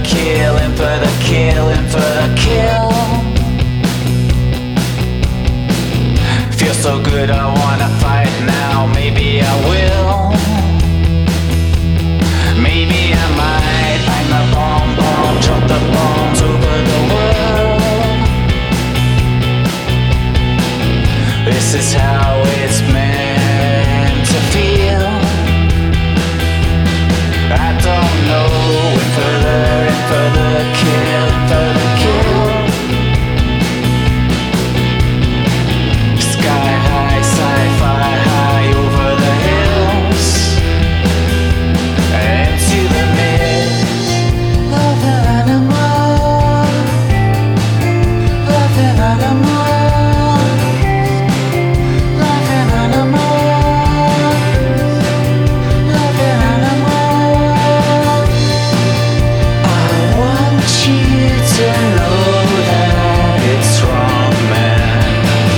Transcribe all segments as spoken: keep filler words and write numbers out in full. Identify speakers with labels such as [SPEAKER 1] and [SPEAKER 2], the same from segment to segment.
[SPEAKER 1] kill, in for the kill, in for the kill. Feel so good, I wanna fight now. Maybe I will. Maybe I might bang the bomb, bomb, drop the bombs over the world. This is how it's meant to feel. I don't know, in for the, in for the kill, in for the kill. Sky high, sci-fi high over the hills, into the mist. Love an animal, love an animal, love an animal, love an animal. I want you to know that it's wrong, man.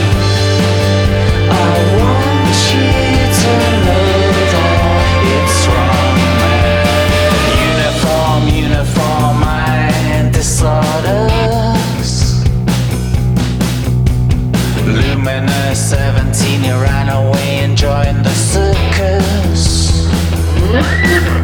[SPEAKER 1] I want you to know that it's wrong, man. Uniform, uniform, mind disorders. Luminous seventeen, you ran away and joined the circus.